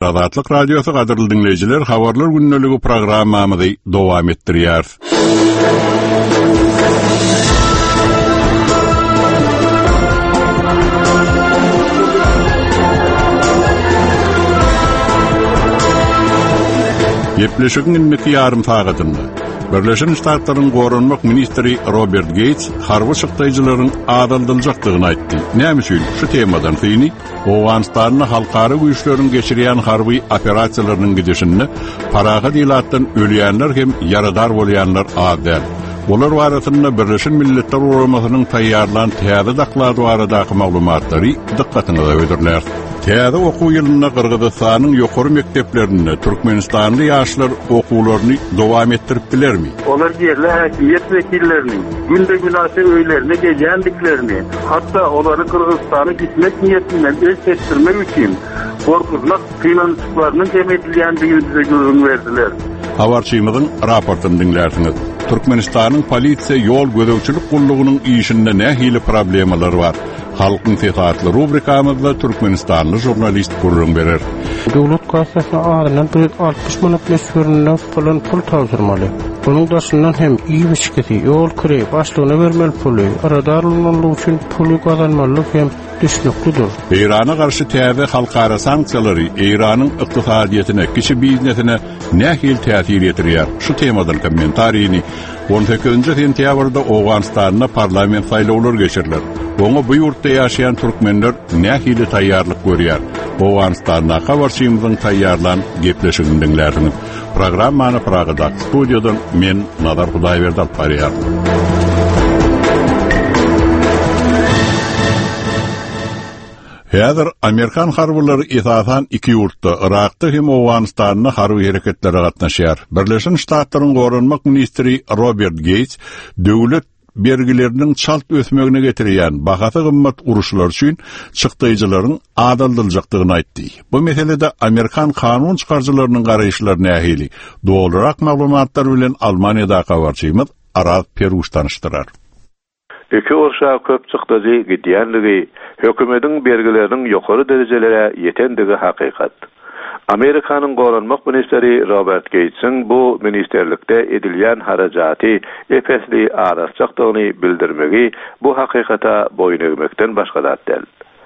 Azatlyk Radiosu gaderly dinleyijiler, habarlar günneligi programmamyzy dowam etdirýär. Yepleşigin 2 yarım saatynda Birleşen Ştatlaryň Gorunmak ministri Robert Gates harby şykdyjylaryň adaldyljakdygyny aýtdy. Näme üçin? Şu temadan syny Owganistanyň halkary güýçleriň geçirýän harby operasiýalarynyň gidişini paraga diýlatdan ölýänler hem yaradar bolýanlar adel. Olar barasynda Birleşen Milletler Guramasynyň taýýarlanan täze daklary baradaky maglumatlary dikkatyňize öýdürler. Täze okuw ýylyna Kyrgyzstanyň ýokary mekdeplerinde Türkmenistanly ýaşlar okuwlaryny dowam etdiripdilermi? Olar yerli häkimet wekilleriniň günde günahsy öýlerine gelýändiklerini, hatda olary Kyrgyzstana gitmek niýetinden elsetdirmek üçin gorkuzlak kynançyklarynyň kemetilýändigini bize görüň berdiler. Habarçymyzyň raportyny dinlersiňiz. Türkmenistanyň polisiýa ýol gözegçilik gullugynyň işinde nähili problemler bar. Halkyň fetatly rubrikamyzda Türkmenistanly jurnalist gurrun berer. Dowlat gazetesi adynyň 60 manat meşhurlygyny pul tawzyrmaly. Bunyň daşyndan hem iyi biçketi, ýol kire, başlygyna bermeli puly, aradarlygyny üçin puly gazanmaly hem düşnüklidir. Irana garşy täze halkara sanksiýalary Iranyň ykdysadyetine, kişi biznesine nähil täsir ýetirýär. Şu temadan kommentariýini 18-nji sentýabrda Owganistanyna parlament saýlawlary geçiriler. Oňa bu ýurtda ýaşaýan türkmenler nähili taýýarlyk görýär. Owganistanyna habarçymyzyň taýýarlan gepleşigini dinlersiňiz. Programmany Pragada studiýadan men Nadar Hudaýberdi alyp barýar. Häzir Amerikan harbylary esasan 2 ýurtda, Irakda hem Owganistanyna harby hereketlere gatnaşýar. Birleşen Ştatlaryň Gorunmak ministri Robert Gates döwlet bergileriniň çalt ösmegine getirýän bahasy gymmat uruşlar üçin çykdyjylaryň adaldyljakdygyny aýtdy. Bu meselede Amerikan kanun çykarjylarynyň garaýşlary nähili? Dolarak maglumatlar bilen Almaniýada habarçymyz Araz Peruş tanışdyrar. Iki uruşa köp çykdyjy gidýänligi, hökümetiň bergileriniň ýokary derejelere ýetendigi hakykat. Amerikanyň Gorunmak ministri Robert Gatesiň bu ministerlikde edilýän harajaty epesli arasçakdygyny bildirmegi bu hakykata boyun egmekden başga zat däl.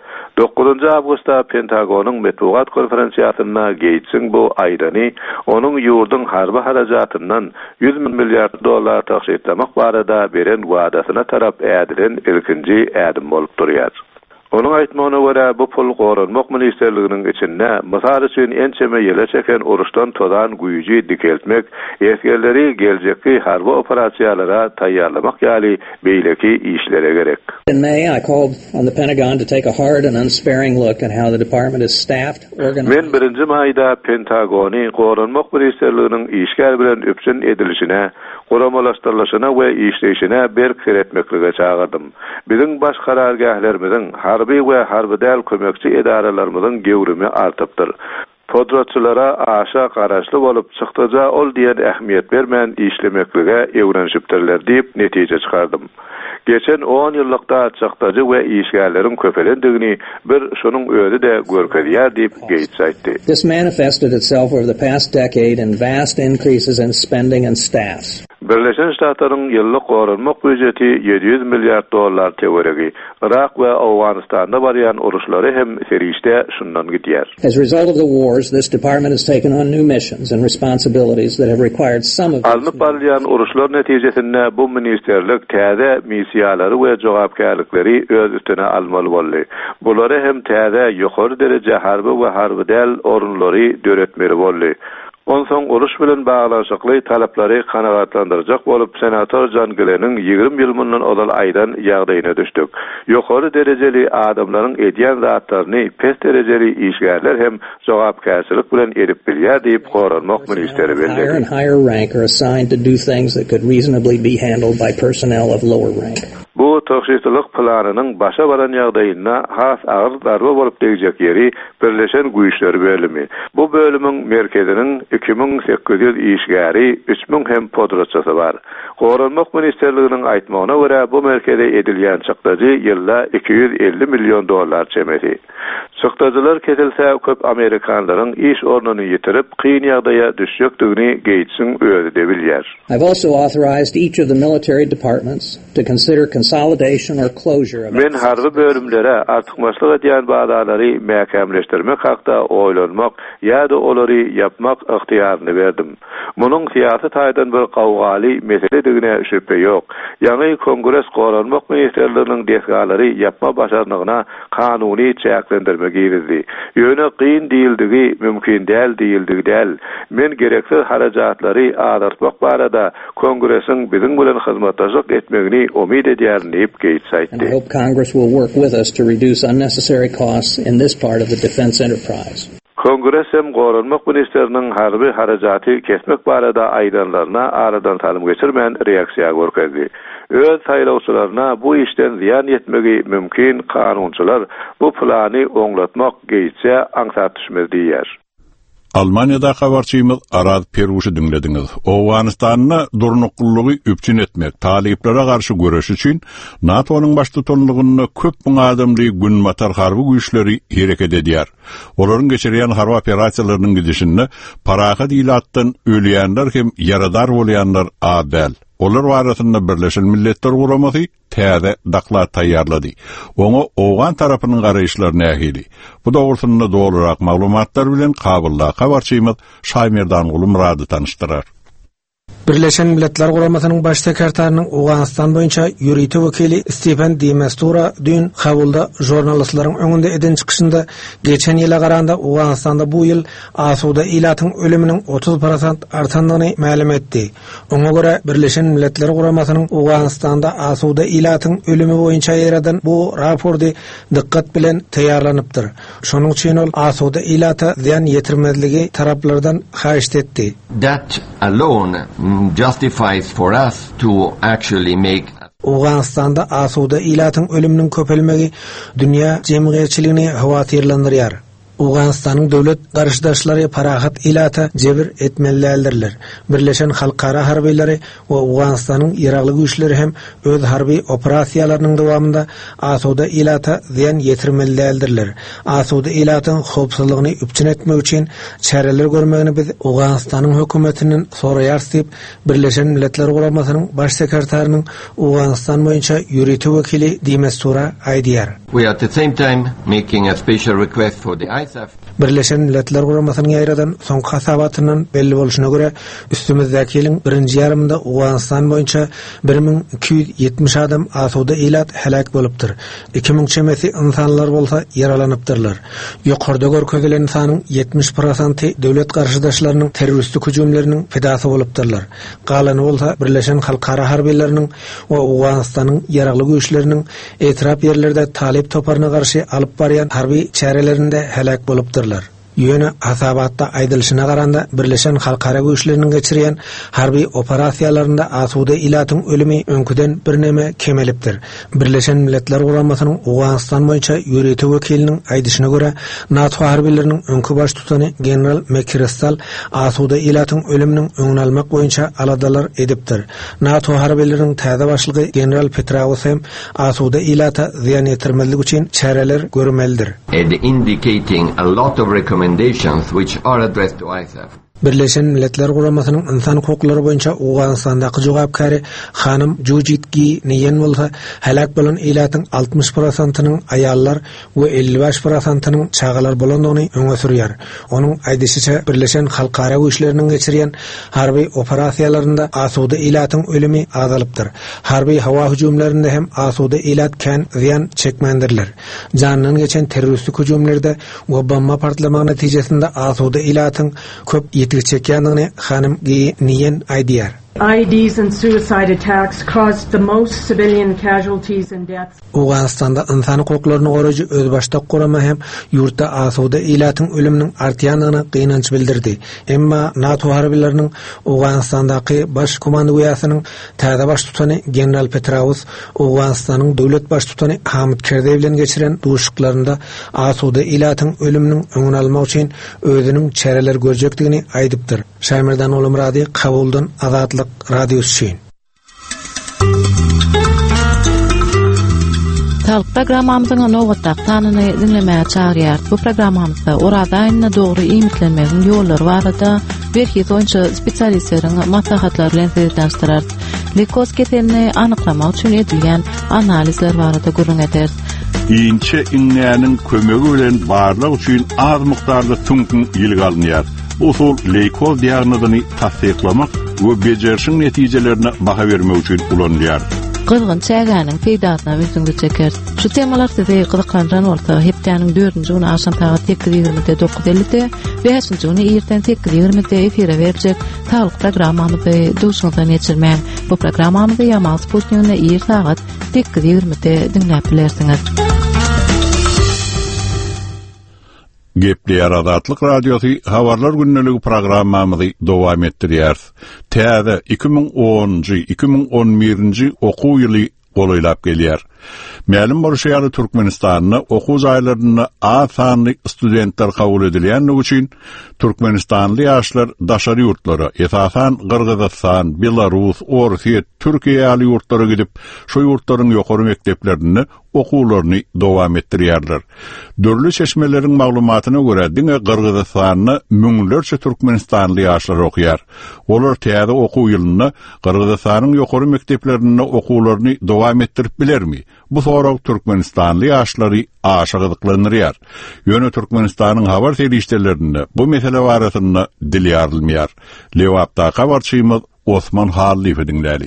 9 awgustda Pentagonyň metbuat konferensiýasynda Gatesiň bu aýdany onuň ýurdun harby harajatyndan 100 milliard dollar taşytlamak barada beren wadasyna tarap ädilen ilkinji ädim bolup durýar. Onun aýtmagyna görä bu pul Gorunmak ministerliginiň içinde mysal üçin ençeme ýele çeken uruşdan tozan güýji dikeltmek, esgerleri geljekki harby operasiýalara taýýarlamak ýaly beýleki işlere gerek. In May, I called on the Pentagon to take a hard and unsparing look at how the department is staffed, organized. Men 1-nji maýda Pentagony Gorunmak ministerliginiň işgär bilen öpçün edilişine, goramalaşdyrylyşyna we işleyişine berk etmeklige çağırdım. Biziň baş karargahlarymyzyň harby we harby däl kömekçi edaralarymyzyň gewrimi artypdyr. Podratçylara aşa garaşly bolup çykdyja ol diýen ähmiýet bermän işlemeklige öwrenşipdirler diýip netije çykardym. Geçen 10 ýyllykda çykdyjy we işgärleriň köpelendigini bir şonuň özi de görkezýär diýip Gates aýtdy. This manifested itself over the past decade in vast increases in spending and staffs. Birleşen Ştatlaryň ýyllyk gorunmak büdjeti 700 milliard dollar teweregi. Irak we Owganistanda barýan uruşlary hem serişde şundan gidýär. As a result of the wars, this department has taken on new missions and responsibilities that have required some of alnyp barýan uruşlar netijesinde bu ministerlik täze misiýalary we jogapkärlikleri öz üstüne almaly boldy. Bulary hem täze ýokary derejä harby we harby däl orunlary döretmeli boldy. Onsoň uruş bilen baglanşykly talaplary kanagatlandyrjak bolup senator John Glenn'in 20 ýyl mundan odal aýdan ýagdaýyna düşdik. Ýokary derejeli adamlaryň edýän zatlaryny pes derejeli işgärler hem jogapkärçilik bilen edip bilýär diýip Gorunmak ministeri belirtdi. Higher rank are assigned to do things that could reasonably be handled by personnel of lower rank. Bu tohşitlik planının başa baran ýagdaýynda has agyr darba bolup degijek ýeri Birleşen Güýçler bölümi. Bu bölümüň merkeziniň 2800 işgäri, 3000 hem podratçysy bar. Goranmak ministerliginiň aýtmagyna görä bu merkezde edilýän çykdyjy ýylda $250 milyon çemedi. Çykdyjylar kesilse köp Amerikanlaryň iş ornuny ýitirip kyn ýagdaýa düşýekdigini Gatesiň özi de bilýär. I've also authorized each of the military departments to consider consolidation or closure of. Men harby bölümlere artykmaçlyk edýän bazalary mäkämleşdirmek hakda oýlanmak ýa-da olary yapmak ygtiýaryny berdim. Munyň syýasy taýdan bir gawgaly meseledigine şüphe ýok. Ýani Kongres Goranmak ministerliginiň desgalary yapma başarnygyna kanuny çäklendirme girizdi. Ýöne kyn diýildigi mümkin däl. Men gereksiz harajatlary adartmak barada Kongresiň biziň bilen hyzmatdaşlyk etmegini umid edýärini Gates aýtdy. I hope Congress will work with us to reduce unnecessary costs in this part of the defense enterprise. Kongres hem Goranmak ministeriniň harby harajaty kesmek barada aýdanlaryna aradan salym geçirmän reaksiýa görkezdi. Öz saýlawçylaryna bu işden ziýan ýetmegi mümkin kanunçylar bu plany oňlatmak Gates'e aňsat düşmez diýär. Almanya'da habarçymyz Arad Peruşy dinlediňiz. Owganistanyny durnuklugy üpçün etmek, taliplere garşy görüş üçin NATO'nun baş tutanlygyny köp müň adamly günmatar harby güýçleri hereket edýär. Olaryň geçirýän harby operasiýalarynyň gidişinde parahat ilatdan ölýänler hem yaradar bolýanlar adal. Olar barasynda Birleşen Milletler Guramasy täze daklar taýýarlady. Oňa Owgan tarapynyň garaýşlaryny nähili. Bu dogrusynda dogrurak maglumatlar bilen kabulda habarçymyz Şaýmerdan Gulumrady tanışdyrar. Birleşen Milletler Guramasynyň baş sekretarinyň Owganistan boýunça ýürüýti wekili Stephen de Mistura dün kabulda jurnalistlaryň öňünde eden çykyşynda geçen ýyla garanda Owganistanda bu ýyl asuda ilatyň ölüminiň 30% artandygyny ma'lum etdi. Oňa görä Birleşen Milletler Guramasynyň Owganistanda asuda ilatyň ölümi boýunça ýaradan bu rapordy dikkat bilen taýýarlanypdyr. Şonuň üçin ol asuda ilata ziýan ýetirmezligi taraplardan haýyş etdi. That alone justifies for us to actually make Owganistanda asuda ilatyň ölüminiň köpelmegi dünýä jemgyýetçiligini hawatyrlandyrýar. Owganistanyň döwlet garşydaşlary parahat ilata jebir etmelidirler. Birleşen halkara harbiýlary we Owganistanyň ýaragly güýçleri hem öz harby operasiýalarynyň dowamında asuda ilata ziýan ýetirmelidirler. Asuda ilatyň howpsuzlygyny üpçün etmek üçin çäreler görmegini biz Owganistanyň hökümetiniň soraýar diýip Birleşen Milletler Guramasynyň baş sekretarinyň Owganistan boýunça ýürüýti wekili Dimestura aýdýar. We at the same time making a special request for the Birleşen Milletler Guramasynyň ýaýradan soňky hasabatyndan belli bolşuna görä üstümizdäki ýylyň birinji ýarymynda Owganistan boýunça 1270 adam asuda ilat helak bolupdyr. 2000 çemesi insanlar bolsa yaralanypdyrlar. Ýokarda görkezelen sanyň 70% döwlet garşydaşlarynyň terroristlik hüjümleriniň fidasy bolupdyrlar. Galany bolsa Birleşen Halkara harbiýleriniň we Owganistanyň ýaragly güýçleriniň etrap ýerlerde talip toparyna garşy alyp barýan harby çärelerinde helak bolupdyrlar. Ýöne hasabatda aýdylyşyna garanda Birleşen Halkara güýçleriniň geçirýän harby operasiýalarynda asuda ilatyň ölümi öňküden birneme kemelipdir. Birleşen Milletler Guramasynyň Owganistan boýunça ýürüýti wekiliniň aýdyşyna görä NATO harbiýleriniň öňkü baş tutany general McChrystal asuda ilatyň ölüminiň öňüni almak boýunça aladalar edipdir. NATO harbiýleriniň täze başlygy general Petraeus hem asuda ilata ziýan ýetirmezlik üçin çäreler görmelidir. Indicating a lot of recommendations which are addressed to ISAF. Birleşen Milletler Guramasynyň insan hukuklary boýunça Owganistandaky jogapkary hanym Jujitgi niýen bolsa helak bolan ilatyň 60%-nyň aýallar we 55%-nyň çagalar bolandygyny öňe sürýär. Onuň aýdysynça Birleşen Halkara güýçleriniň geçirýän harby operasiýalarynda asuda ilatyň ölümi azalypdyr. Harby hawa hüjümlerinde hem asuda ilat kän ziýan çekmendirler. Janynyň geçen terroristlik hüjümlerde we bomba partlamagy netijesinde asuda ilatyň köp ýetirçekýändigini hanym niýen aýdýar. IEDs and suicide attacks caused the most civilian casualties and deaths. Awganistanda insan hukuklaryny goraýjy özbaşda gorama hem ýurtda asuda ilatyň ölüminiň artýanyna gynanç bildirdi. Emma NATO harbileriniň Awganistandaky baş komandaýasynyň täze baş tutany general Petraeus Awganistanyň döwlet baş tutany Hamid Karzai bilen geçiren duşuklarynda asuda ilatyň ölüminiň öňüni almak üçin özüniň çäreler görjekdigini aýdypdyr. Şaýmerdan Olumrady Kabuldan Azatlyk Radiosu. Talk programamyzyň nowatda tanyny dinlemäge çagyrýar. Bu programamyzda oradaýyna dogry iýmitlenmegiň ýollary barada berhis oýunçy spesialistleriň maslahatlary bilen söýleşdirer. Leykoz keselini anyklamak üçin edilýän analizler barada gürrüňeter. İnçe inňäniň kömegi bilen barlyk üçin az mykdarda tüňkün ýylyk alınýar. Usul leykoz diagnozyny tasdiklamak we bejerişiň netijelerini baha bermek üçin ulanýar. Gylgyn çägäniň peýdasyna üstünde çeker. Şu temalar sizi gyzyklandyran bolsa, hepdeniň 4-nji güni aşan taýat 8:20-9:50-de we 5-nji güni erten 8:20-de efire berjek taýluk programmamyzy duşundan geçirmän. Bu programmamyzy ýamal sputnyny er saat 8:20-de dinläp bilersiňiz. Gepli Azatlyk Radiosu habarlar günneligi programmamyzy dowam etdirýär. Täze 2010-2011 okuw ýyly golaýlap gelýär. Ma'lum bolşýary Türkmenistanyň okuw zaýlaryna az sanly studentler kabul edilýän üçin Türkmenistanly ýaşlar daşary ýurtlara, esasan Kyrgyzstan, Belarus, Orsiýa, Türkiýe ýaly ýurtlara gidip, şu ýurtlaryň ýokary mekdeplerini okuwlaryny dowam etdirýärler. Dörli çeşmeleriň maglumatyna görä, diňe Kyrgyzstanyny müňlerçe Türkmenistanly ýaşlar okuyar. Olar täze okuw ýylyny Kyrgyzstanyň ýokary mekdeplerini okuwlaryny dowam etdirip bilermi? Bu soraw Türkmenistanly ýaşlary aşagydyklanýar. Ýöne Türkmenistanyň habar serişdelerini bu mesele barasynda dilýarylmýar. Lewapda habarçymyz Osman Halliýew dinläli.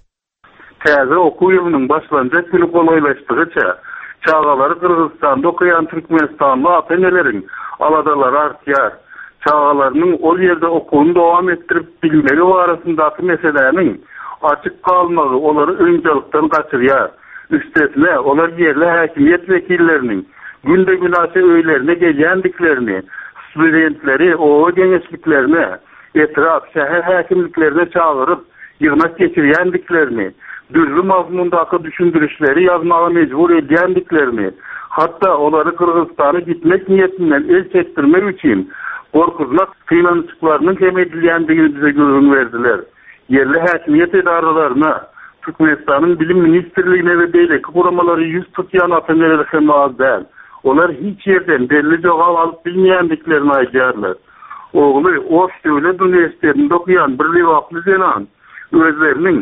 Täze okuw ýylynyň başlanjak günü golaýlaşdygyça çağalary Kyrgyzstanda okuyan Türkmenistanly ata-eneleriň aladalary artýar. Çağalarynyň ol ýerde okuwyny dowam etdirip bilmegi barasyndaky meseleniň açyk kalmagy olary öňdelikden gaçyrýar. Üstesine olar yerli häkimiýet wekilleriniň günde günase öýlerine gelýändiklerini, studentleri o geňeçliklerine, etraf şäher häkimliklerine çağıryp ýygnak geçirýändiklerini, dürli mazmundaky düşündirişleri ýazmaga mejbur edýändiklerini, hatda olary Kyrgyzstana gitmek niýetinden el çekdirmek üçin gorkuznak finansyklarynyň kem edilýändigini bize görüň berdiler. Yerli häkimiýet edaralaryna, Türkmenistanyň bilim ministrligine we beýleki guramalary ýüz tutýan ata-eneler hem az däl. Olar hiç ýerden belli jogap alyp bilmeýändiklerini aýdýarlar. Ogly Oş döwlet universitetinde okuyan bir lewaply zenan özleriniň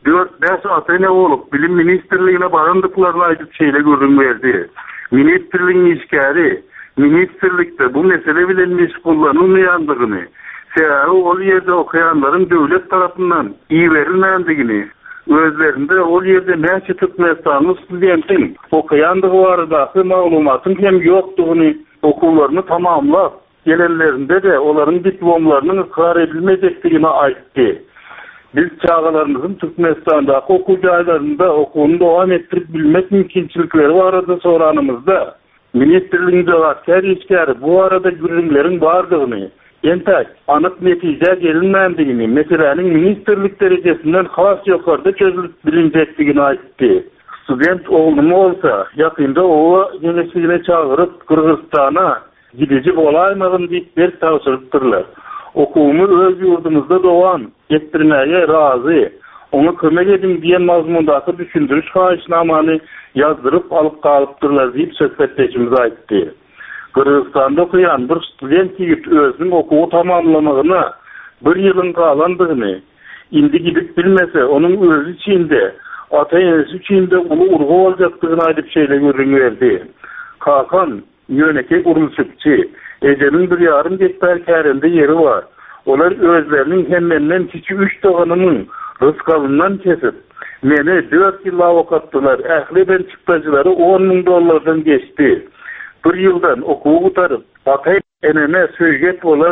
4-5 ata-ene bolup bilim ministrligine barandyklaryny aýdyp şeýle görüň berdi. Ministrligiň işgäri ministrlikde bu mesele bilen meşgullanylmaýandygyny, sebäbi ol ýerde okuyanlaryň döwlet tarapyndan iý berilmändigini, özlerinde ol ýerde näçe Türkmenistanyň studentiň okuyandygy baradaky maglumatyň hem ýokdugyny, okuwlaryny tamamlap gelenlerinde de olaryň diplomlarynyň ikrar edilmejekdigini aýtdy. Biz çağalarymyzyň Türkmenistandaky okuw jaýlarynda okuwyny dowam etdirip bilmek mümkinçilikleri barada soranymyzda ministrligiň jogapkär işgäri bu arada gürrüňleriň bardygyny, entek anyk netije gelinmändigini, meseleniň ministrlik derecesinden has ýokarda çözülip bilinjekdigini aýtdy. Student oglumy bolsa, ýakynda o geňeçligine çağıryp Kyrgyzstana gidejek bolaýmagyn diýip bir tawsyrypdyrlar. Okuwymy öz ýurdumyzda dowam etdirmäge razy, ona kömek edin diýen mazmundaky düşündiriş haýyşnamany ýazdyryp alyp galypdyrlar diýip söhbetdeşimiz aýtdy. Kyrgyzstanda okuyan bir student ýigit özüniň okuwy tamamlamagyna bir ýylyň galandygyny, indi gidip bilmese, onuň özü içinde, ata-enesi içinde uly urgu boljakdygyny aýdyp şeýle görüň berdi. Kakan, ýöneki urulşykçy, ejeliň 1,5 hektar kärinde ýeri bar. Olar özleriniň hemmenden kiçi 3 doganynyň rızkabından kesip, meni 4 ýyl awakatdylar, ähli ben çıktajylary $10,000 geçdi. Bir ýyldan okuw gutaryp, ata-eneme söýget bolaryn,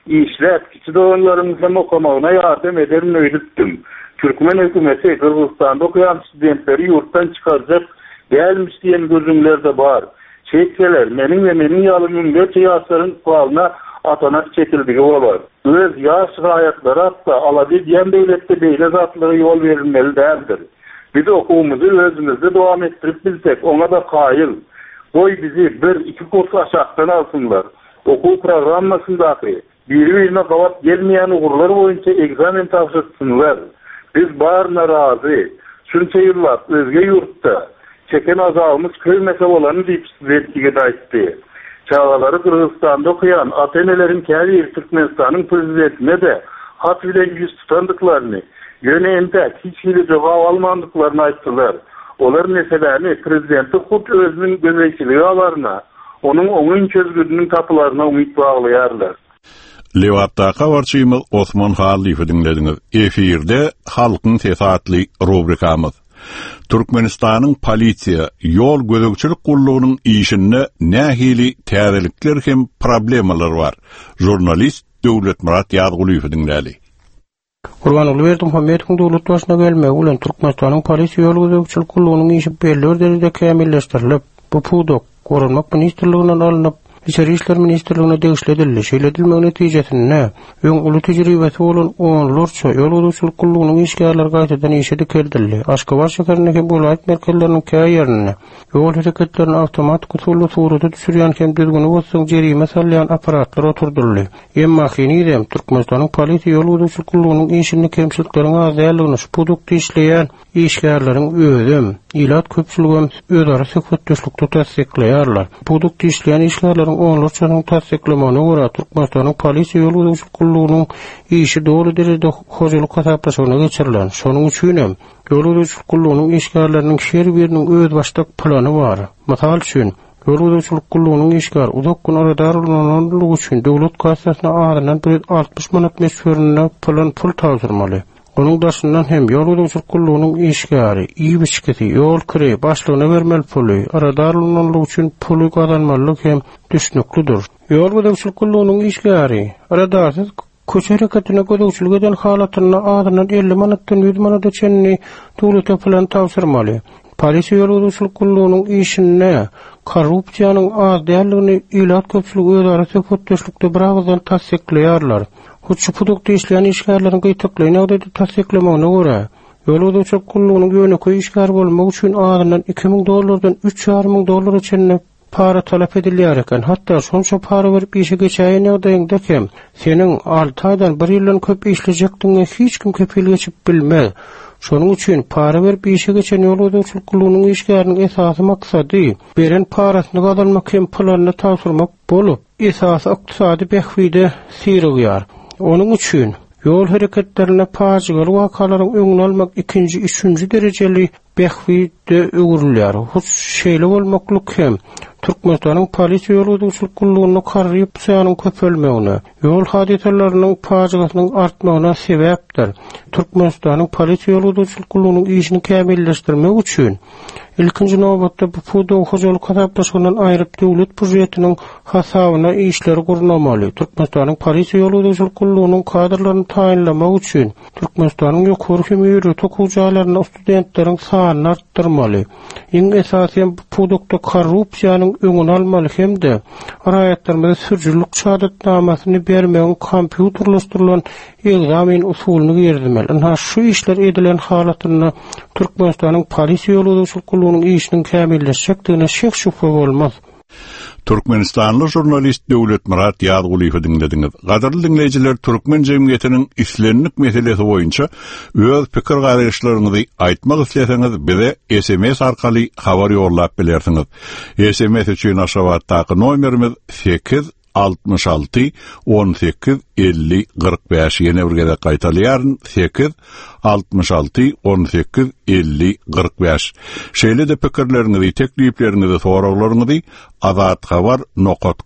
işler kiçi doğanlarımızdan okumağına yardım ederim öğüttüm. Türkmen hükümeti Kırgızistan'da okuyan studentleri yurttan çıkaracak gelmiş diyen gözümler de var. Çekseler, menin yalımın göçe yaşların kualına atanak çekildiği olur. Öz yaş hayatları hatta alabi diyen devlette beyle zatları yol verilmeli değildir. Biz okulumuzu özümüzde devam ettirip bilsek ona da kayıl. Boy bizi 1-2 kurs aşağıdan alsınlar. Okul programmasındaki birine kavat gelmeyen uğurlar boyunca egzamin tavsiyesinler. Biz bağırına razı. Şunca yıllar özge yurtta çeken azalmış köy mesabalarını deyip size daitti. Çağaları Kırgızistan'da okuyan Atenelerin kendi Türkmenistan'ın prezidentine de hat bilen yüz tutandıklarını, yöneğinde hiç hile cevap almandıklarını aittiler. Onlar meselelerini prezidenti kut özünün gözeyçiliği alarına, onun çözgüdünün kapılarına umut bağlayarlar. Lewattaka warçymyz Osman Halifi dinlediniz. Efirde halkın tesatli rubrikamız. Türkmenistanyň polisiýa ýol gözegçilik gullugynyň işinde nähili täzelikler hem problemalar var. Jurnalist Döwletmurat Ýazgulyw dinläli. Gurbanuly berdim Muhammedyň dowlat başyna gelmegi bilen Türkmenistanyň polisiýa ýol gözegçilik gullugynyň işi belli derejede kämilleşdirilip, bu pudok Gorunmak ministrliginden alınıp İçeri İşler Ministerliğine degişledildi. Şeýledilmegi netijesinde öň uly tejribesi bolan onlarça ýol gözegçilik gullugynyň işgärleri gaýtadan işe dikildi. Aşgabat şäherindäki bolayt merkezleriniň käýerine ýol hereketlerini awtomatik usulda surata düşürýän hem düzgün bolsaň jerime salýan aparatlar oturdyldy. Emma hinidem Türkmenistanyň polisiýa ýol gözegçilik gullugynyň işini kemçiliklerini azaldygyny produkty işleýän işgärleriň özüm ilat köpçüligem özara söhbetdeşlikde tasdikleýärler. Produkty işleýän işgärleriň onlarçanyň tasdiklemegine görä Türkmenistanyň polisiýa ýol gözegçilik gullugynyň işi dogry derejede hojalyk hasaplaşygyna geçirilen. Şonuň üçin hem ýol gözegçilik gullugynyň işgärleriniň şer biriniň öz başda plany bar. Mysal üçin ýol gözegçilik gullugynyň işgär uzak gün arada aralanyşyny üçin dowlat kassasyna adynan 60 manat meşgulüne pul tawsyrmaly. Onun daşyndan hem ýol gözegçilik gullugynyň işgäri, iýmişketi, ýol kire başlygyna bermeli puly, arada aralanyşyny üçin puly gazanmalyk hem düşnüklidir. Ýol gözegçilik gullugynyň işgäri, aradasyz köçe hereketine gözegçilik eden halatyna adynan 50 manatdan 100 manata çenni dowlata plan tawsyrmaly. Polisiýa ýol gözegçilik gullugynyň işine korrupsiýanyň az däligini ilat köpçüligi özara söhbetdeşlikde biragdan tasdikleýärler. Huçu produkty işleýän işgärleriň gyýtyklygyny ödedi tasdiklemegine görä ýol gözegçilik gullugynyň ýöneköy işgär bolmagy üçin adynan $2000 $3,500 çenli para talap edilýär eken. Hatda şonça para berip işe geçäýän ýagdaýynda hem seniň 6 aýdan 1 ýyldan köp işlejekdiňi hiç kim kepil geçip bilmez. Şonuň üçin para berip işe geçen ýol gözegçilik gullugynyň işgäriniň esasy maksady beren parasyny gazanmak hem planyny tawsyrmak bolup, esasy ykdysady behwide sirýär. Onun üçin ýol hereketlerine paýçylar wakalaryň öňüne almak ikinji, üçünji derejeli behwide öwürilýär. Huç şeýle bolmaklyk hem Türkmenistanyň polisiýa ýol gözegçilik gullugyny korrupsiýanyň köpelmegine, ýol hadisalarynyň paýçylygynyň artmagyna sebäpdir. Türkmenistanyň polisiýa ýol gözegçilik gullugynyň işini kämilleşdirmek üçin ilkinji nowbatda bu pudu hojalyk hasaplaşygynyň aýryp dowlat budjetiniň hasabyna işleri gurnamaly. Türkmenistanyň polisiýa ýol gözegçilik gullugynyň kadrlaryny taýinlamak üçin Türkmenistanyň ýokary hem ýürüt okuwjalaryna studentleriň sanyny artdyrmaly. Iň esasy bu pudukda korrupsiýanyň öňüni almaly hemde raýatlarymyza sürjülük şahadatnamasyny bermegi kompýuterleşdirilen egzamin usulyny girdimeli. Ana şu işler edilen halatyny Türkmenistanyň polisiýa ýol gözegçilik gullugynyň işiniň kämilleşjekdigine şek şüphe bolmaz. Türkmenistanly jurnalist Döwletmurat Ýazgulyw dinlediňiz. Gaderly dinleýijiler, Türkmen jemgyýetiniň islenlik meselesi boýunça öz pikir garaşlaryňyzy aýtmak isleseňiz bize SMS arkaly habar ýollap bilersiňiz. SMS üçin aşawatdaky nomerimiz 866 18 50 45 ýene bir gede gaýtalýaryn 866 18 50 45. Şeýle de pikirlerinizi, tekliplerinizi, soraglaryňyzy azatxabar.com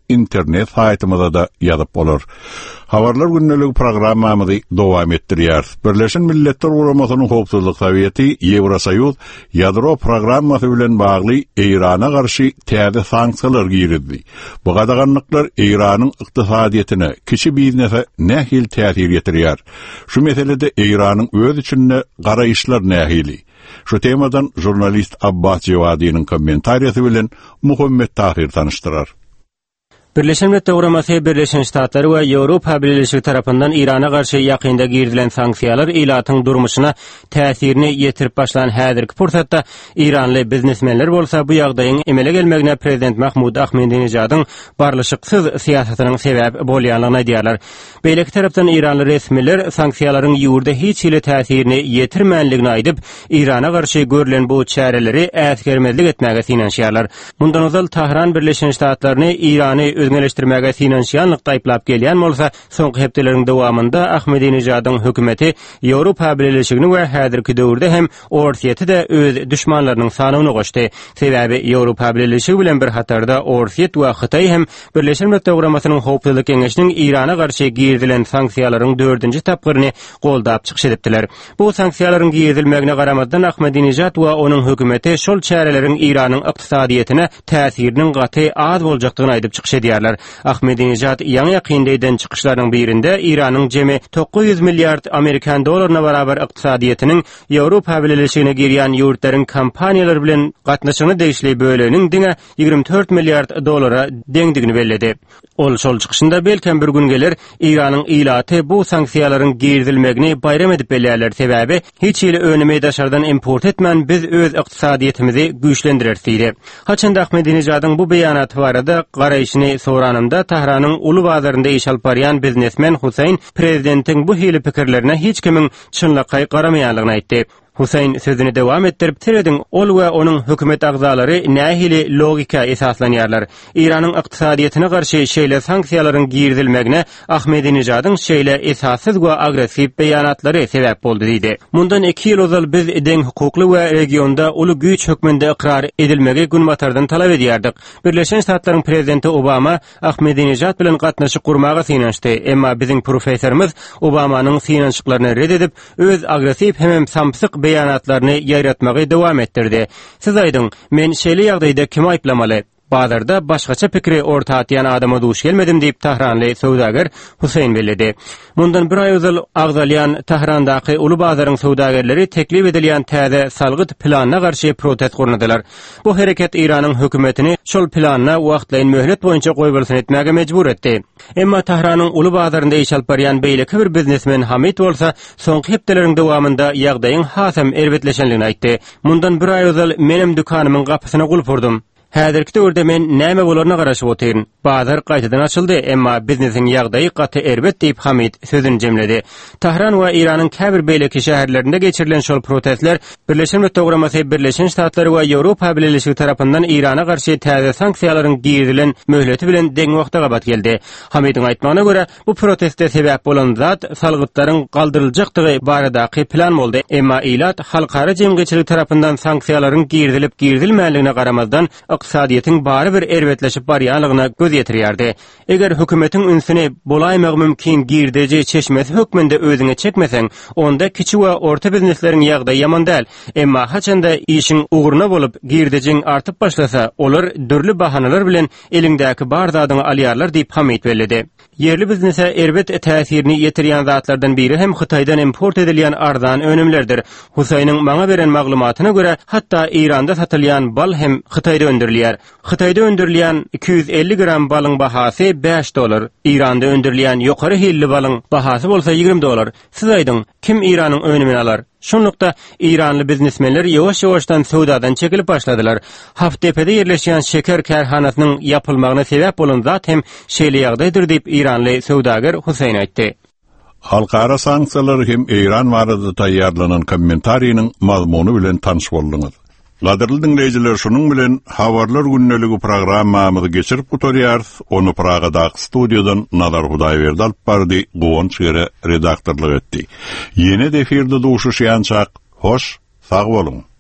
internet saytymyza da ýazyp bolar. Habarlar günneligi programmamyzy dowam etdirýär. Birleşen Milletler Guramasynyň Howpsuzlyk Soweti Ýewrosoýuz ýadro programmasy bilen bagly Irana garşy täze sanksiýalar girdi. Bu gadaganlyklar Iranyň ykdysadyetine, kişi biznese nähil täsir ýetirýär. Şu meselede Iranyň öz içinde garaýyşlar nähili. Şu temadan jurnalist Abbas Cevadi'nin kommentariýasy bilen Muhammed Tahir tanıştyrar. Birleşen Milletler Guramasy Birleşen Ştatlar we Ýewropa Birleşigi tarapyndan Irana garşy ýakynda girilen sanksiýalar ilatyň durmuşyna täsirini ýetirip başlan häzirki pursatda İranly biznesmenler bolsa bu ýagdaýyň emele gelmegine Prezident Mahmud Ahmedinejadyň barlyşyksyz siýasatynyň sebäp bolýanlygyny aýdýarlar. Beýleki tarapdan İranly resmiler sanksiýalaryň ýurda hiç ile täsirini ýetirmänligini aýdyp, Irana garşy görülen bu çäreleri äsgermezlik etmäge synanýarlar. Mundan ozal Tahran Birleşen Ştatlaryny Irany özgeleştirmäge finansiýallyk taýplap gelýän bolsa, soňky hepdeleriň dowamında Ahmedinejadyň hökümeti Ýewropa Birleşigini we häzirki döwürde hem Orsiýety de öz düşmanlarynyň sanyny goşdy. Sebäbi Ýewropa Birleşigi bilen bir hatarda Orsiýet we Hytaý hem Birleşen Milletler Guramasynyň Howpsuzlyk Keňeşiniň Irana garşy girdilen sanksiýalaryň 4-nji tapgyryny goldap çykyş edipdiler. Bu sanksiýalaryň girdilmegine garamazdan Ahmedinejad we onuň hökümeti şol çäreleriň Iranyň ykdysadyetine täsiriniň gaty az boljakdygyny aýdyp çykyş edýär. Ahmedinejad ýaňy ýakyndaýdan çykyşlaryň birinde Iranyň jemi 900 milliard Amerikan dollaryna barabar ykdysadyetiniň Ýewropa Birleşigine girýän ýurtlaryň kompaniýalary bilen gatnaşygyny degişli böleginiň diňe 24 milliard dollara deňdigini belledi. Ol şol çykyşynda belkem bir gün gelir Iranyň ilaty bu sanksiýalaryň girdilmegini bayram edip belläler sebäbi hiç ýyly önüme daşardan import etmän biz öz ykdysadyetimizi güýçlendirerdi. Haçanda Ahmedinejadyň bu beýanaty barada garaýşyny soranymda Tahranyň uly bazarynda iş alyp barýan biznesmen Husayn prezidentiň bu hili pikirlerine hiç kimiň çynlykay garamaýanlygyny aýtdy. Husayn sözüni dewam etdirip tiredin ol we onuň hökümet agzalary nähili logika esaslanýarlar. Iranyň ykdysadyetine garşy şeýle sanksiýalaryň girdilmegine Ahmedinejadyň şeýle esassız we agressiw beýanatlary sebäp boldy diýdi. Mundan 2 ýyl ozal biz deň hukukly we regionda uly güýç hökmünde ikrar edilmegi günbatardan talap edýärdik. Birleşen Ştatlaryň prezidenti Obama Ahmedinejad bilen gatnaşyk gurmaga synanşdy. Emma biziň professorymyz Obamanyň synanşyklaryny red edip öz agressiw hem samsyk beýanatlaryny ýaýratmagy dowam etdirdi. Siz aýdyň, men şeýle ýagdaýda kim aýplamaly? Bazarda başgaça pikri orta atýan adama duş gelmedim diýip Tahranly söwdager Husayn belledi. Mundan bir aý ozal agzalyan Tahrandaky uly bazaryň söwdagerleri teklip edilýän täze salgyt planyna garşy protest gurnadylar. Bu hereket Iranyň hökümetini şol planyna wagtlaýyn möhlet boýunça goýbersin etmäge mejbur etdi. Emma Tahranyň uly bazarynda iş alyp barýan beýleki bir biznesmen Hamid bolsa, soňky hepdeleriň dowamında ýagdaýyň hasam erbetleşenligini aýtdy. Mundan bir aý ozal menem dükanymyň gapysyna gulp urdum. Häzirki döwürde men näme bolaryna garaşyp oturyn. Bazar gaýtadan açyldy, emma biznesiň ýagdaýy gaty erbet diýip Hamid sözüni jemledi. Tahran we Iranyň käbir beýleki şäherlerinde geçirilen şol protestler Birleşen Milletler Guramasy Birleşen Ştatlary we Ýewropa Birleşigi tarapyndan Irana garşy täze sanksiýalaryň girdilen möhleti bilen deň wagtda gabat geldi. Hamidiň aýtmagyna görä, bu protestde sebäp bolan zat salgytlaryň galdyryljakdygy baradaky plan boldy. Emma ilat halkara jemgyçilik tarapyndan sanksiýalaryň girdilip girdilmänligine garamazdan ykdysadyetiň bary bir erbetleşip barýanlygyna göz ýetirýärdi. Eger hökümetiň ünsüni bolaýmagy mümkin girdeji çeşmesi hökmünde özüňe çekmeseň, onda kiçik we orta biznesleriň ýagdaýy ýaman däl. Emma haçanda işiň uguruna bolup girdejiň artyp başlasa, olar dürli bahanalar bilen eliňdäki bar zadyny alýarlar diýip Hamid belledi. Yerli biznese erbet täsirini ýetirýän zatlardan biri hem Hytaýdan import edilýän arzan önümlerdir. Husaýnyň maňa beren maglumatyna görä, hatda Iranda satylýan bal hem Hytaýda öndürilýär. Hytaýda öndürilýän 250 gram balyň bahasy $5, Iranda öndürilýän ýokary hilli balyň bahasy bolsa $20. Siz aýdyň, kim Iranyň önümini alar? Şonlukda İranly biznesmenler ýewaş-ýewaşdan söwdadan çekilip başladylar. Haftepe'de ýerleşýän şeker kärhanasynyň ýapylmagyna sebäp bolan zat hem şeýle ýagdaýdyr diýip İranly söwdager Husayn aýtdy. Halkara sanksiýalar hem Iran barada taýýarlanan kommentariýanyň mazmuny bilen tanyş boldyňyz. Gaderli dinleyijiler, şunun bilen Habarlar günneligi programmamyzy geçirip gutarýar. Onu Pragadaky studiýadan Nazar Hudaýberdi alyp bardy, Gowon Çere redaktorlyk etdi. Ýene de efirde duşuşýançak, hoş, sag bolun.